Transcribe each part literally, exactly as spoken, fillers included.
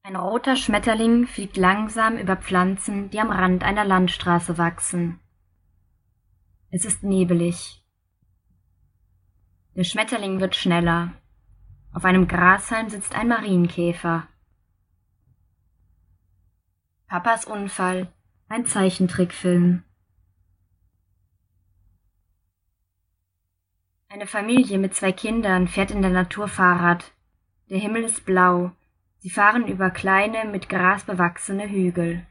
Ein roter Schmetterling fliegt langsam über Pflanzen, die am Rand einer Landstraße wachsen. Es ist nebelig. Der Schmetterling wird schneller. Auf einem Grashalm sitzt ein Marienkäfer. Papas Unfall, ein Zeichentrickfilm. Eine Familie mit zwei Kindern fährt in der Natur Fahrrad. Der Himmel ist blau. Sie fahren über kleine, mit Gras bewachsene Hügel.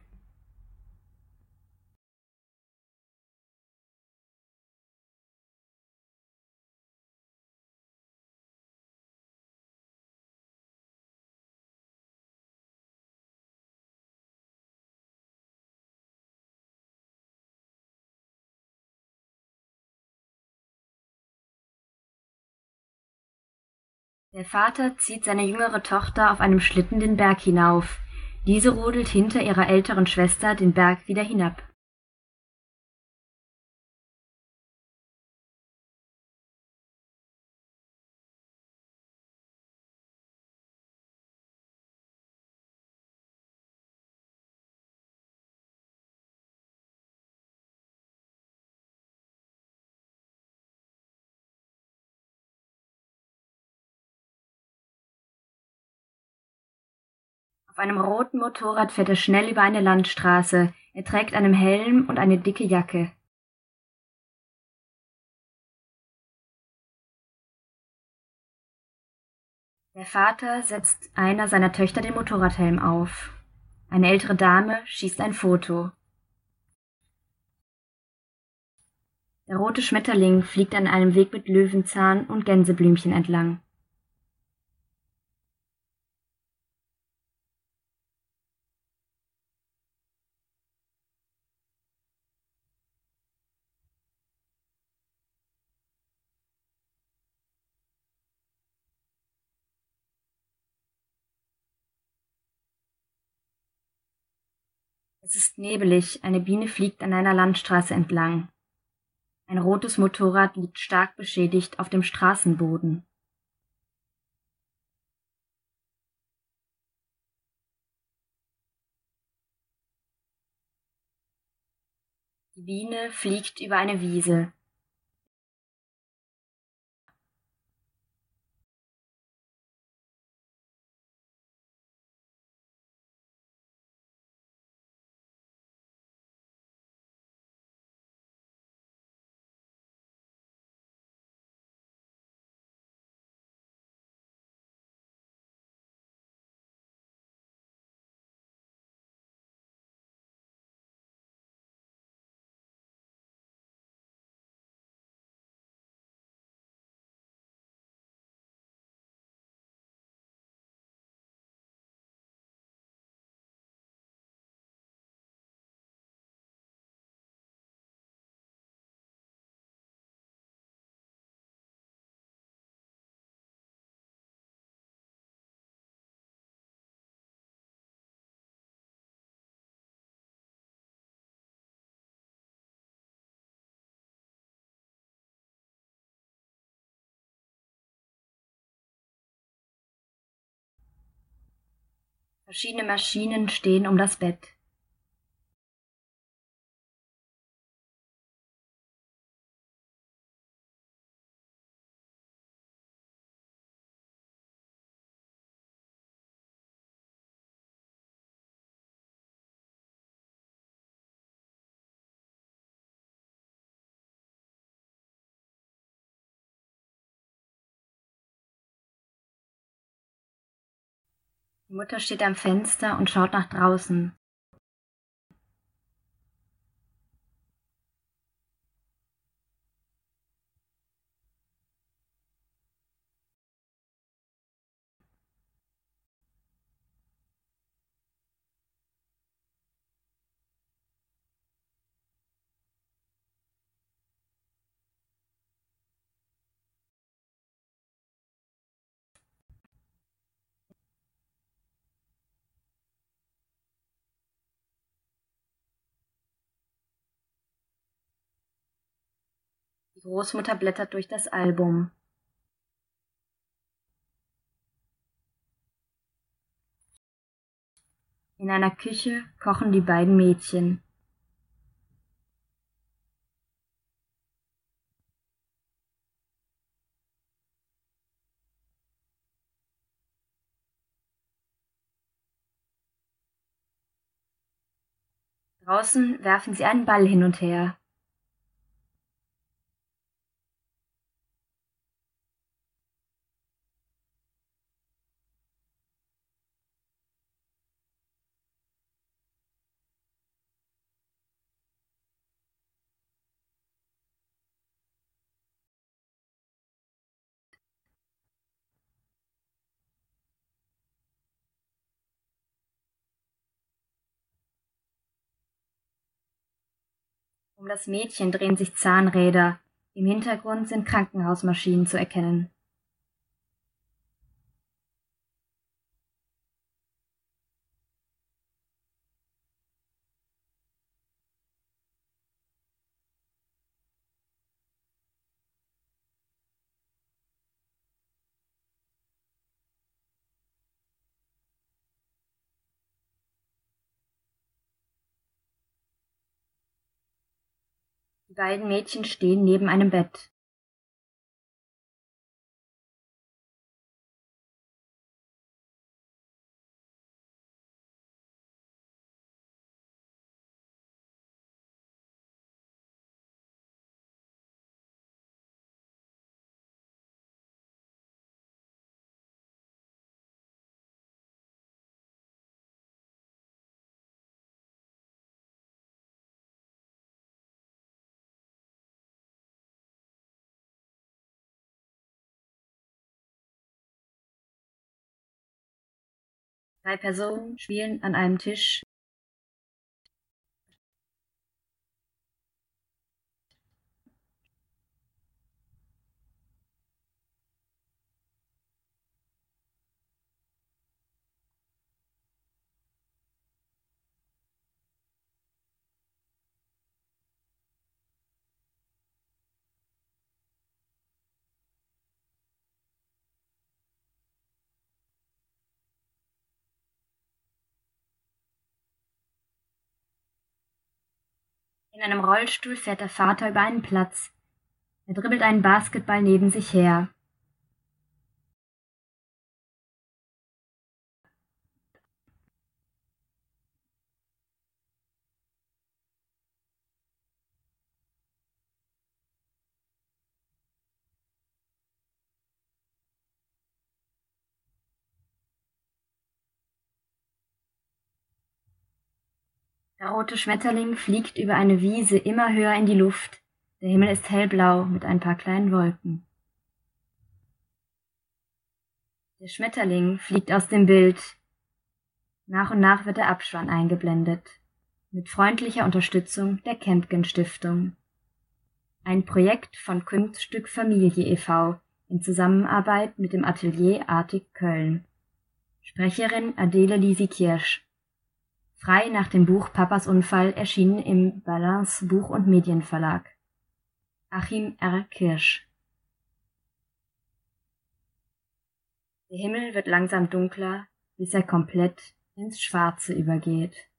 Der Vater zieht seine jüngere Tochter auf einem Schlitten den Berg hinauf. Diese rodelt hinter ihrer älteren Schwester den Berg wieder hinab. Auf einem roten Motorrad fährt er schnell über eine Landstraße. Er trägt einen Helm und eine dicke Jacke. Der Vater setzt einer seiner Töchter den Motorradhelm auf. Eine ältere Dame schießt ein Foto. Der rote Schmetterling fliegt an einem Weg mit Löwenzahn und Gänseblümchen entlang. Es ist nebelig, eine Biene fliegt an einer Landstraße entlang. Ein rotes Motorrad liegt stark beschädigt auf dem Straßenboden. Die Biene fliegt über eine Wiese. Verschiedene Maschinen stehen um das Bett. Die Mutter steht am Fenster und schaut nach draußen. Die Großmutter blättert durch das Album. In einer Küche kochen die beiden Mädchen. Draußen werfen sie einen Ball hin und her. Um das Mädchen drehen sich Zahnräder. Im Hintergrund sind Krankenhausmaschinen zu erkennen. Die beiden Mädchen stehen neben einem Bett. Drei Personen spielen an einem Tisch. In einem Rollstuhl fährt der Vater über einen Platz. Er dribbelt einen Basketball neben sich her. Der rote Schmetterling fliegt über eine Wiese immer höher in die Luft. Der Himmel ist hellblau mit ein paar kleinen Wolken. Der Schmetterling fliegt aus dem Bild. Nach und nach wird der Abspann eingeblendet. Mit freundlicher Unterstützung der Kempgen-Stiftung. Ein Projekt von Kunststück Familie e V in Zusammenarbeit mit dem Atelier Artig Köln. Sprecherin Adele Lisi-Kirsch. Frei nach dem Buch Papas Unfall, erschienen im Balance Buch- und Medienverlag. Achim R. Kirsch. Der Himmel wird langsam dunkler, bis er komplett ins Schwarze übergeht.